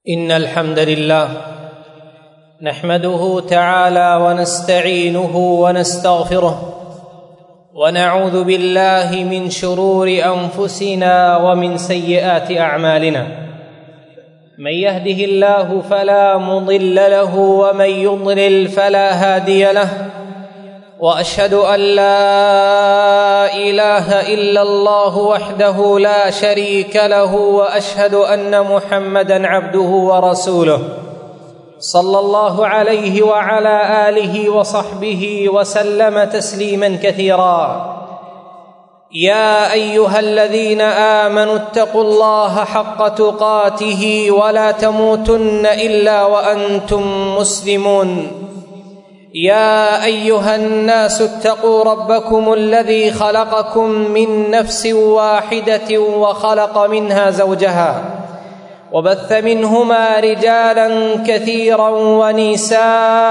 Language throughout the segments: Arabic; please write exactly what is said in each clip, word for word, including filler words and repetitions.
إن الحمد لله نحمده تعالى ونستعينه ونستغفره ونعوذ بالله من شرور أنفسنا ومن سيئات أعمالنا. من يهده الله فلا مضل له ومن يضلل فلا هادي له، وأشهد أن لا إله إلا الله وحده لا شريك له، وأشهد أن محمدًا عبده ورسوله صلى الله عليه وعلى آله وصحبه وسلم تسليمًا كثيرًا. يا أيها الذين آمنوا اتقوا الله حق تقاته ولا تموتن إلا وأنتم مسلمون. يا أيها الناس اتقوا ربكم الذي خلقكم من نفس واحدة وخلق منها زوجها وبث منهما رجالا كثيرا ونساء،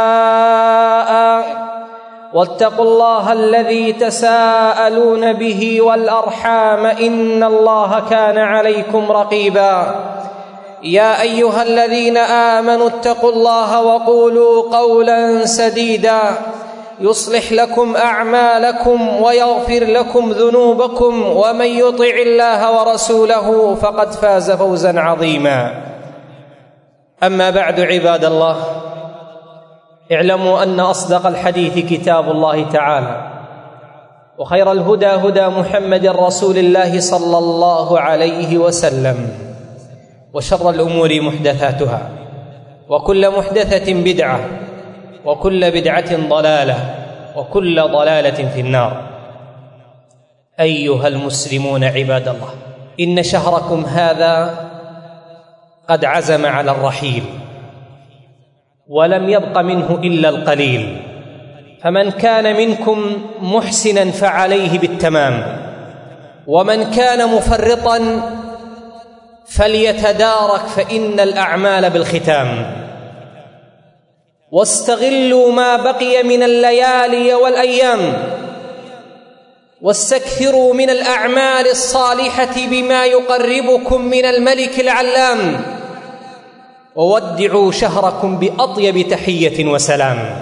واتقوا الله الذي تساءلون به والأرحام إن الله كان عليكم رقيبا. يا أيها الذين آمنوا اتقوا الله وقولوا قولا سديدا يصلح لكم أعمالكم ويغفر لكم ذنوبكم، ومن يطع الله ورسوله فقد فاز فوزا عظيما. أما بعد، عباد الله، اعلموا أن أصدق الحديث كتاب الله تعالى، وخير الهدى هدى محمد رسول الله صلى الله عليه وسلم، وشر الأمور محدثاتها، وكل محدثة بدعة، وكل بدعة ضلالة، وكل ضلالة في النار. أيها المسلمون عباد الله، إن شهركم هذا قد عزم على الرحيل، ولم يبق منه إلا القليل، فمن كان منكم محسنا فعليه بالتمام، ومن كان مفرطا فليتدارك، فإن الأعمال بالختام. واستغلوا ما بقي من الليالي والأيام، واستكثروا من الأعمال الصالحة بما يقربكم من الملك العلام، وودعوا شهركم بأطيب تحية وسلام.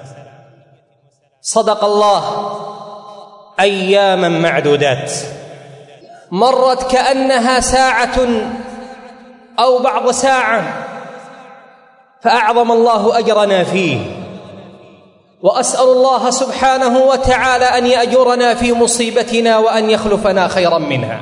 صدق الله، أياما معدودات مرت كأنها ساعة أو بعض ساعة، فأعظم الله أجرنا فيه، وأسأل الله سبحانه وتعالى أن يأجرنا في مصيبتنا وأن يخلفنا خيرا منها،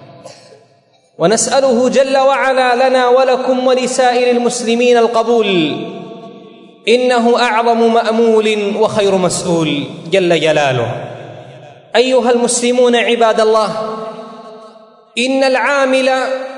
ونسأله جل وعلا لنا ولكم ولسائر المسلمين القبول، إنه أعظم مأمول وخير مسؤول جل جلاله. أيها المسلمون عباد الله، إن العامل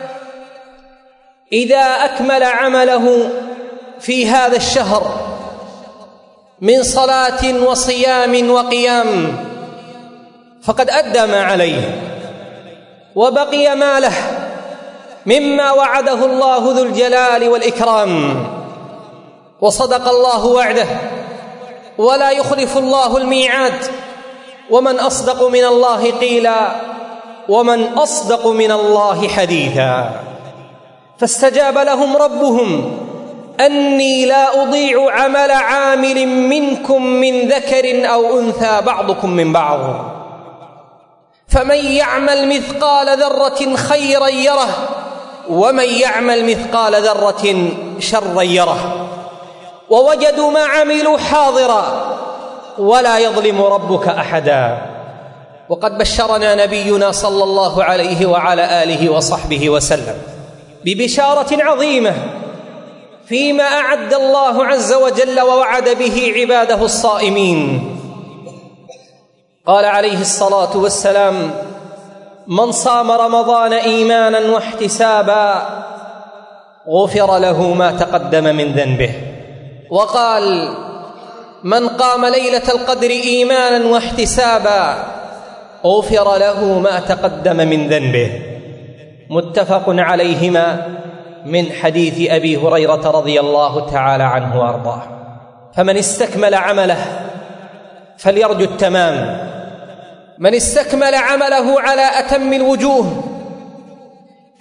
إذا أكمل عمله في هذا الشهر من صلاة وصيام وقيام فقد أدى ما عليه، وبقي ما له مما وعده الله ذو الجلال والإكرام. وصدق الله وعده ولا يخلف الله الميعاد، ومن أصدق من الله قيلا، ومن أصدق من الله حديثا. فاستجاب لهم ربهم أني لا أضيع عمل عامل منكم من ذكر أو أنثى بعضكم من بعض، فمن يعمل مثقال ذرة خيرا يره، ومن يعمل مثقال ذرة شرا يره، ووجدوا ما عملوا حاضرا ولا يظلم ربك أحدا. وقد بشرنا نبينا صلى الله عليه وعلى آله وصحبه وسلم ببشارة عظيمة فيما أعد الله عز وجل ووعد به عباده الصائمين. قال عليه الصلاة والسلام: من صام رمضان إيمانا واحتسابا غفر له ما تقدم من ذنبه. وقال: من قام ليلة القدر إيمانا واحتسابا غفر له ما تقدم من ذنبه. متفق عليهما من حديث أبي هريرة رضي الله تعالى عنه وأرضاه. فمن استكمل عمله فليرجو التمام، من استكمل عمله على أتم الوجوه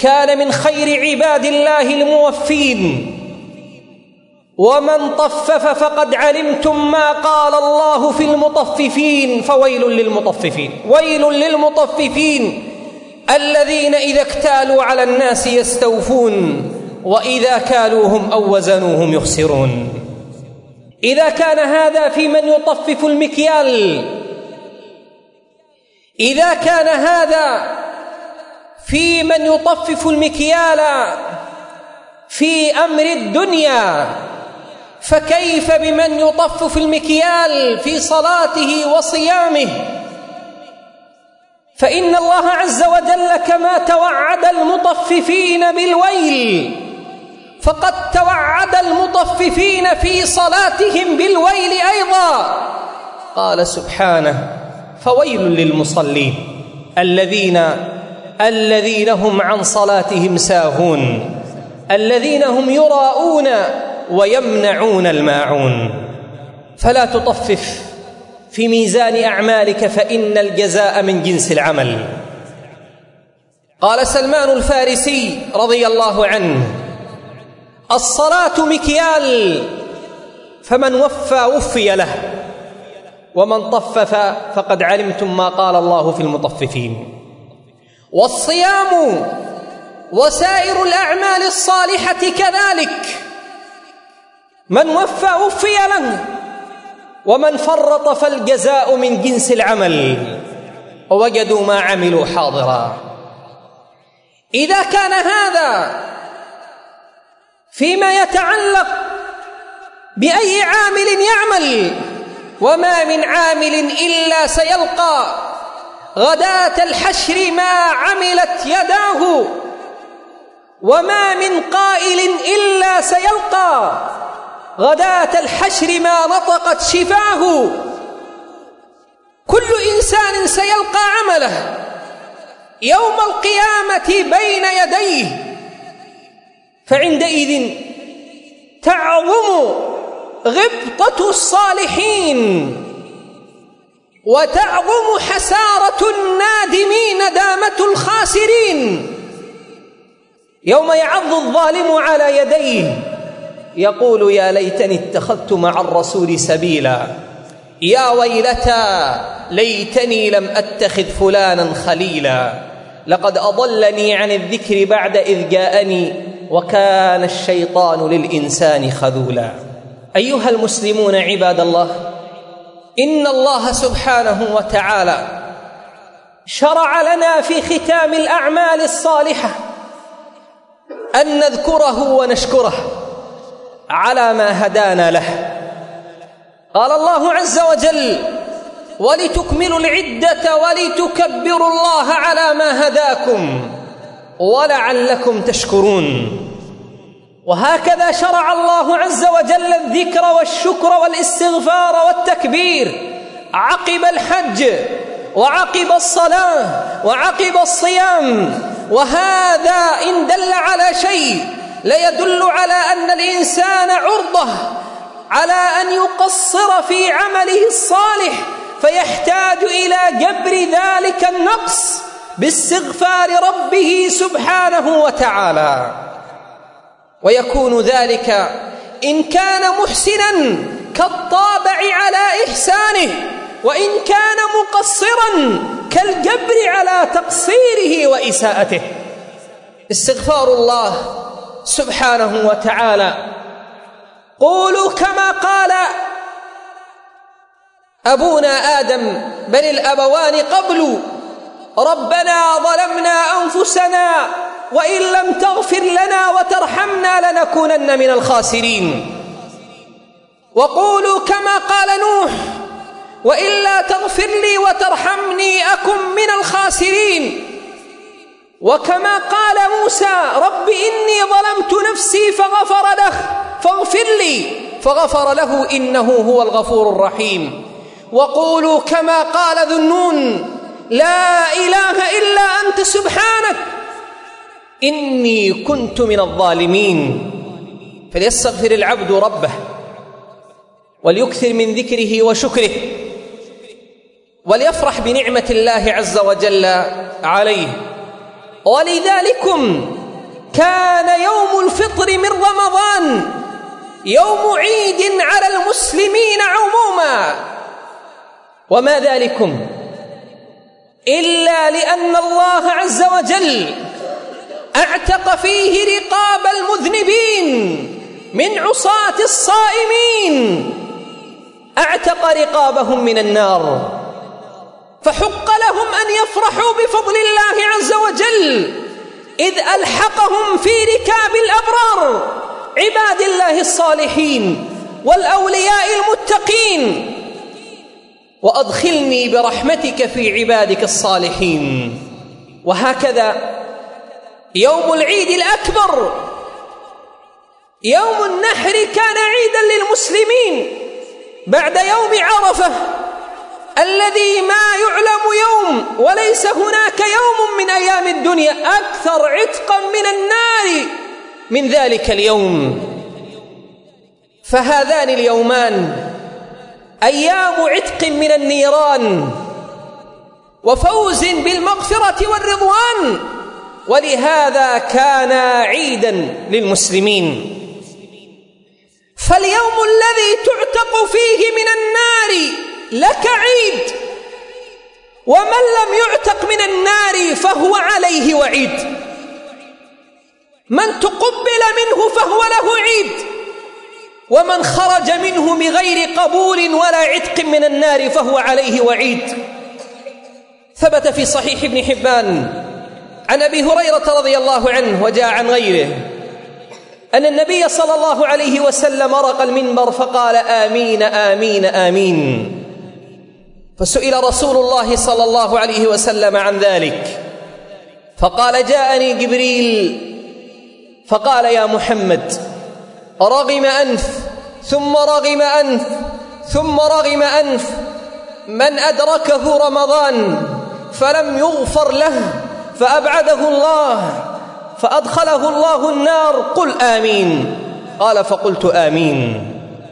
كان من خير عباد الله الموفين. ومن طفف فقد علمتم ما قال الله في المطففين فويل للمطففين. ويل للمطففين الذين إذا اكتالوا على الناس يستوفون وإذا كالوهم أو وزنوهم يخسرون. إذا كان هذا في من يطفف المكيال، إذا كان هذا في من يطفف المكيال في أمر الدنيا، فكيف بمن يطفف المكيال في صلاته وصيامه؟ فإن الله عز وجل كما توعد المطففين بالويل فقد توعد المطففين في صلاتهم بالويل أيضا. قال سبحانه: فويل للمصلين الذين الذين هم عن صلاتهم ساهون الذين هم يراءون ويمنعون الماعون. فلا تطفف في ميزان أعمالك فإن الجزاء من جنس العمل. قال سلمان الفارسي رضي الله عنه: الصلاة مكيال، فمن وفى وفي له، ومن طفف فقد علمتم ما قال الله في المطففين. والصيام وسائر الأعمال الصالحة كذلك، من وفى وفي له، ومن فرط فالجزاء من جنس العمل، ووجدوا ما عملوا حاضرا. إذا كان هذا فيما يتعلق بأي عامل يعمل، وما من عامل إلا سيلقى غداة الحشر ما عملت يداه، وما من قائل إلا سيلقى غداة الحشر ما نطقت شفاه. كل إنسان سيلقى عمله يوم القيامة بين يديه، فعندئذ تعظم غبطة الصالحين وتعظم حسارة النادمين ندامة الخاسرين. يوم يعض الظالم على يديه يقول: يا ليتني اتخذت مع الرسول سبيلا، يا ويلتى ليتني لم أتخذ فلانا خليلا، لقد أضلني عن الذكر بعد إذ جاءني وكان الشيطان للإنسان خذولا. أيها المسلمون عباد الله، إن الله سبحانه وتعالى شرع لنا في ختام الأعمال الصالحة أن نذكره ونشكره على ما هدانا له. قال الله عز وجل: ولتكملوا العدة ولتكبروا الله على ما هداكم ولعلكم تشكرون. وهكذا شرع الله عز وجل الذكر والشكر والاستغفار والتكبير عقب الحج وعقب الصلاة وعقب الصيام. وهذا إن دل على شيء ليدل على أن الإنسان عرضة على أن يقصر في عمله الصالح، فيحتاج إلى جبر ذلك النقص باستغفار ربه سبحانه وتعالى. ويكون ذلك إن كان محسنا كالطابع على إحسانه، وإن كان مقصرا كالجبر على تقصيره وإساءته. استغفار الله سبحانه وتعالى: قولوا كما قال أبونا آدم بل الأبوان قبل ربنا ظلمنا أنفسنا وإن لم تغفر لنا وترحمنا لنكونن من الخاسرين. وقولوا كما قال نوح: وإلا تغفر لي وترحمني أكن من الخاسرين. وكما قال موسى: رب إني ظلمت نفسي فغفر له فاغفر لي فغفر له إنه هو الغفور الرحيم. وقولوا كما قال ذو النون: لا إله إلا أنت سبحانك إني كنت من الظالمين. فليستغفر العبد ربه وليكثر من ذكره وشكره، وليفرح بنعمة الله عز وجل عليه، ولذلكم كان يوم الفطر من رمضان يوم عيد على المسلمين عموما، وما ذلكم إلا لأن الله عز وجل اعتق فيه رقاب المذنبين من عصاة الصائمين، اعتق رقابهم من النار، فحق لهم أن يفرحوا بفضل الله عز وجل إذ ألحقهم في ركاب الأبرار عباد الله الصالحين والأولياء المتقين. وأدخلني برحمتك في عبادك الصالحين. وهكذا يوم العيد الأكبر يوم النحر كان عيدا للمسلمين بعد يوم عرفة الذي ما يعلم يوم وليس هناك يوم من أيام الدنيا أكثر عتقا من النار من ذلك اليوم. فهذان اليومان أيام عتق من النيران وفوز بالمغفرة والرضوان، ولهذا كان عيدا للمسلمين. فاليوم الذي تعتق فيه من النار لك عيد، ومن لم يعتق من النار فهو عليه وعيد. من تقبل منه فهو له عيد، ومن خرج منه بغير قبول ولا عتق من النار فهو عليه وعيد. ثبت في صحيح ابن حبان عن أبي هريرة رضي الله عنه وجاء عن غيره أن النبي صلى الله عليه وسلم رق المنبر فقال آمين آمين آمين. فسئل رسول الله صلى الله عليه وسلم عن ذلك فقال جاءني جبريل فقال يا محمد رغم أنف ثم رغم أنف ثم رغم أنف من أدركه رمضان فلم يغفر له فأبعده الله فأدخله الله النار قل آمين. قال فقلت آمين.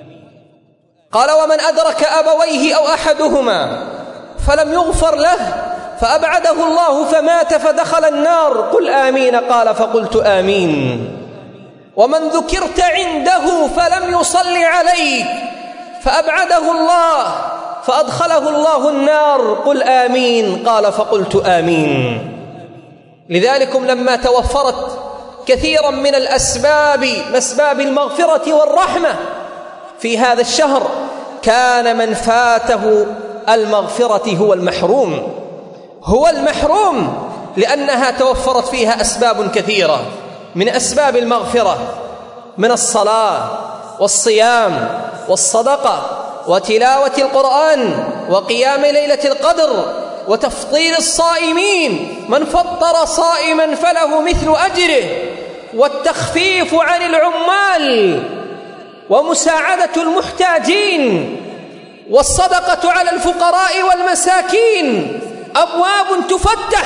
قال ومن أدرك أبويه أو أحدهما فلم يغفر له فأبعده الله فمات فدخل النار قل آمين. قال فقلت آمين. ومن ذكرت عنده فلم يصل عليك فأبعده الله فأدخله الله النار قل آمين. قال فقلت آمين. لذلكم لما توفرت كثيرا من الأسباب أسباب المغفرة والرحمة في هذا الشهر كان من فاته المغفرة هو المحروم هو المحروم لأنها توفرت فيها أسباب كثيرة من أسباب المغفرة من الصلاة والصيام والصدقة وتلاوة القرآن وقيام ليلة القدر وتفطير الصائمين. من فطر صائما فله مثل أجره، والتخفيف عن العمال ومساعدة المحتاجين والصدقة على الفقراء والمساكين. أبواب تفتح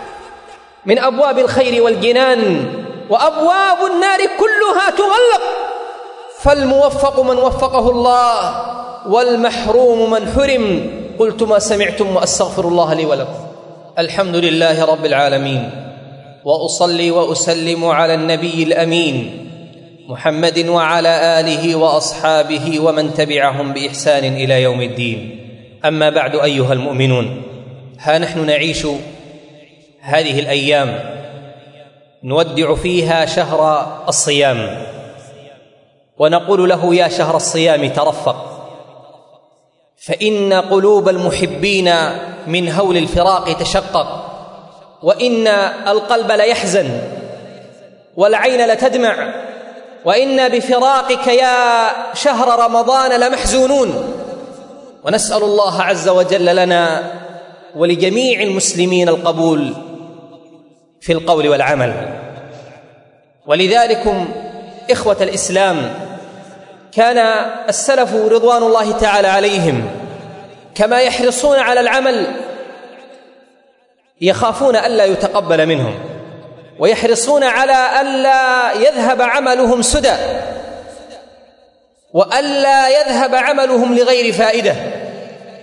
من أبواب الخير والجنان، وأبواب النار كلها تغلق. فالموفق من وفقه الله والمحروم من حرم. قلت ما سمعتم وأستغفر الله لي ولكم. الحمد لله رب العالمين، وأصلي وأسلم على النبي الأمين محمد وعلى آله وأصحابه ومن تبعهم بإحسان إلى يوم الدين. أما بعد أيها المؤمنون، ها نحن نعيش هذه الأيام نودع فيها شهر الصيام، ونقول له يا شهر الصيام ترفق، فإن قلوب المحبين من هول الفراق تشقق، وإن القلب ليحزن والعين لتدمع، وإنا بفراقك يا شهر رمضان لمحزونون. ونسأل الله عز وجل لنا ولجميع المسلمين القبول في القول والعمل. ولذلكم إخوة الإسلام، كان السلف رضوان الله تعالى عليهم كما يحرصون على العمل يخافون ألا يتقبل منهم، ويحرصون على ألا يذهب عملهم سدى، وألا يذهب عملهم لغير فائدة.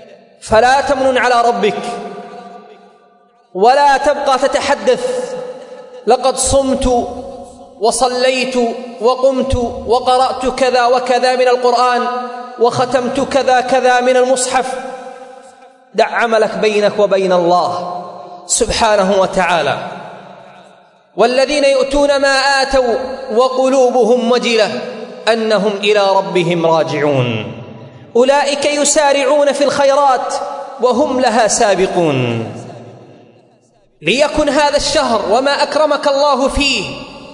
فلا تمنن على ربك ولا تبقى تتحدث لقد صمت وصليت وقمت وقرأت كذا وكذا من القرآن وختمت كذا كذا من المصحف. دع عملك بينك وبين الله سبحانه وتعالى. والذين يؤتون ما آتوا وقلوبهم وجلة أنهم إلى ربهم راجعون أولئك يسارعون في الخيرات وهم لها سابقون. ليكن هذا الشهر وما أكرمك الله فيه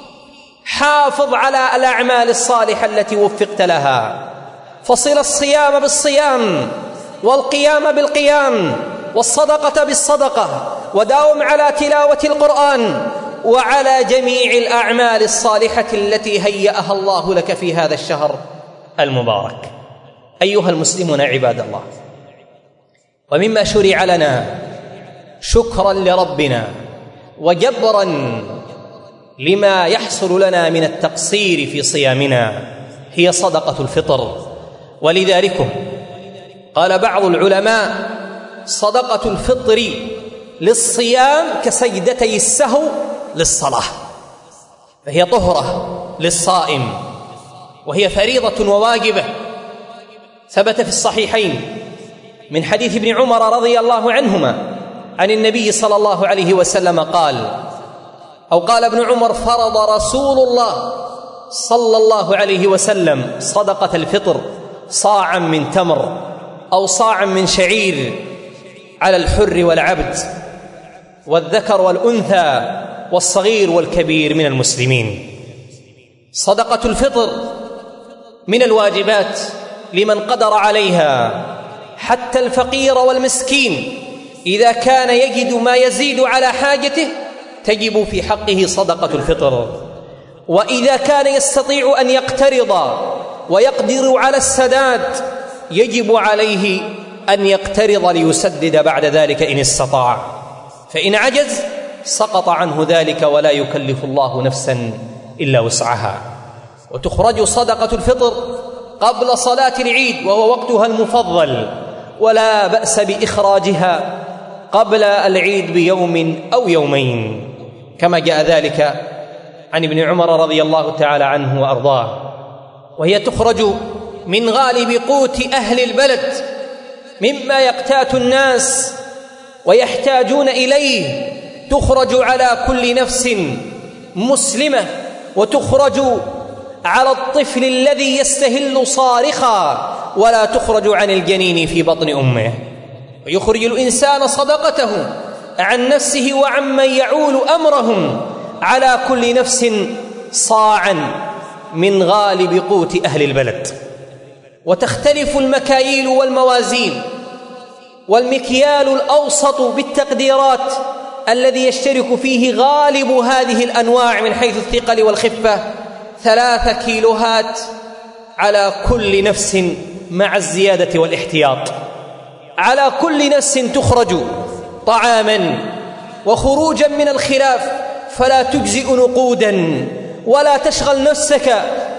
حافظ على الأعمال الصالحة التي وفقت لها، فصل الصيام بالصيام والقيام بالقيام والصدقة بالصدقة، وداوم على تلاوة القرآن وعلى جميع الأعمال الصالحة التي هيأها الله لك في هذا الشهر المبارك. أيها المسلمون عباد الله، ومما شرع لنا شكرا لربنا وجبرا لما يحصل لنا من التقصير في صيامنا هي صدقة الفطر. ولذلك قال بعض العلماء: صدقة الفطر للصيام كسجدتي السهو للصلاة، فهي طهرة للصائم وهي فريضة وواجبة. ثبت في الصحيحين من حديث ابن عمر رضي الله عنهما عن النبي صلى الله عليه وسلم قال، أو قال ابن عمر: فرض رسول الله صلى الله عليه وسلم صدقة الفطر صاعا من تمر أو صاعا من شعير على الحر والعبد والذكر والأنثى والصغير والكبير من المسلمين. صدقة الفطر من الواجبات لمن قدر عليها، حتى الفقير والمسكين إذا كان يجد ما يزيد على حاجته تجب في حقه صدقة الفطر. وإذا كان يستطيع أن يقترض ويقدر على السداد يجب عليه أن يقترض ليسدد بعد ذلك إن استطاع، فإن عجز سقط عنه ذلك ولا يكلف الله نفسا إلا وسعها. وتخرج صدقة الفطر قبل صلاة العيد وهو وقتها المفضل، ولا بأس بإخراجها قبل العيد بيوم أو يومين كما جاء ذلك عن ابن عمر رضي الله تعالى عنه وأرضاه. وهي تخرج من غالب قوت أهل البلد مما يقتات الناس ويحتاجون إليه، تخرج على كل نفس مسلمة، وتخرج على الطفل الذي يستهل صارخا، ولا تخرج عن الجنين في بطن أمه. ويخرج الإنسان صدقته عن نفسه وعمن يعول أمرهم على كل نفس صاعا من غالب قوت أهل البلد. وتختلف المكاييل والموازين، والمكيال الأوسط بالتقديرات الذي يشترك فيه غالب هذه الأنواع من حيث الثقل والخفة ثلاثة كيلوهات على كل نفس مع الزيادة والاحتياط. على كل نفس تخرج طعاما وخروجا من الخلاف، فلا تجزئ نقودا ولا تشغل نفسك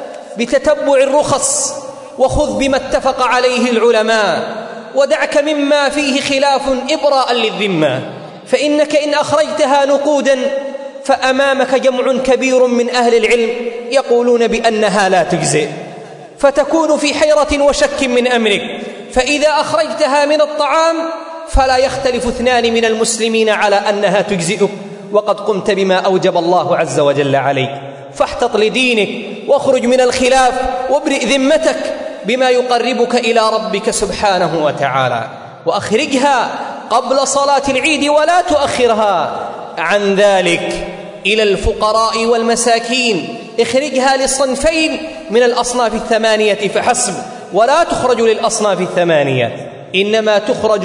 بتتبع الرخص، وخذ بما اتفق عليه العلماء، ودعك مما فيه خلاف إبراء للذمة، فإنك إن أخرجتها نقودا فأمامك جمع كبير من أهل العلم يقولون بأنها لا تجزئ، فتكون في حيرة وشك من أمرك. فإذا أخرجتها من الطعام فلا يختلف اثنان من المسلمين على أنها تجزئك، وقد قمت بما أوجب الله عز وجل عليك. فاحتط لدينك واخرج من الخلاف وابرئ ذمتك بما يقربك إلى ربك سبحانه وتعالى، وأخرجها قبل صلاة العيد ولا تؤخرها عن ذلك إلى الفقراء والمساكين. اخرجها للصنفين من الأصناف الثمانية فحسب، ولا تخرج للأصناف الثمانية، إنما تخرج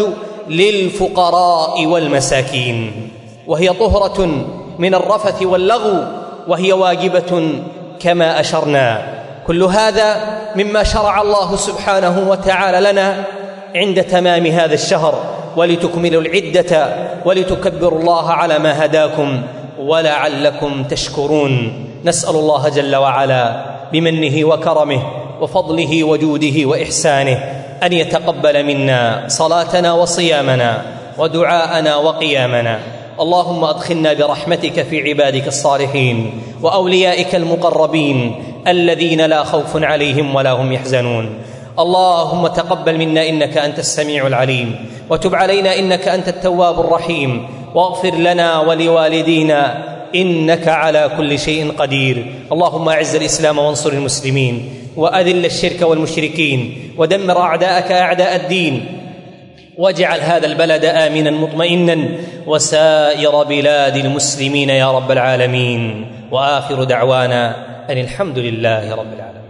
للفقراء والمساكين. وهي طهرة من الرفث واللغو، وهي واجبة كما أشرنا. كل هذا مما شرع الله سبحانه وتعالى لنا عند تمام هذا الشهر، ولتكملوا العدة ولتكبروا الله على ما هداكم ولعلكم تشكرون. نسأل الله جل وعلا بمنه وكرمه وفضله وجوده وإحسانه أن يتقبل منا صلاتنا وصيامنا ودعاءنا وقيامنا، اللهم أدخلنا برحمتك في عبادك الصالحين وأوليائك المقربين الذين لا خوف عليهم ولا هم يحزنون. اللهم تقبل منا إنك أنت السميع العليم، وتب علينا إنك أنت التواب الرحيم، واغفر لنا ولوالدينا إنك على كل شيء قدير. اللهم أعز الإسلام وانصر المسلمين، وأذل الشرك والمشركين، ودمر أعداءك أعداء الدين، واجعل هذا البلد آمنا مطمئنا وسائر بلاد المسلمين يا رب العالمين. وآخر دعوانا أن الحمد لله رب العالمين.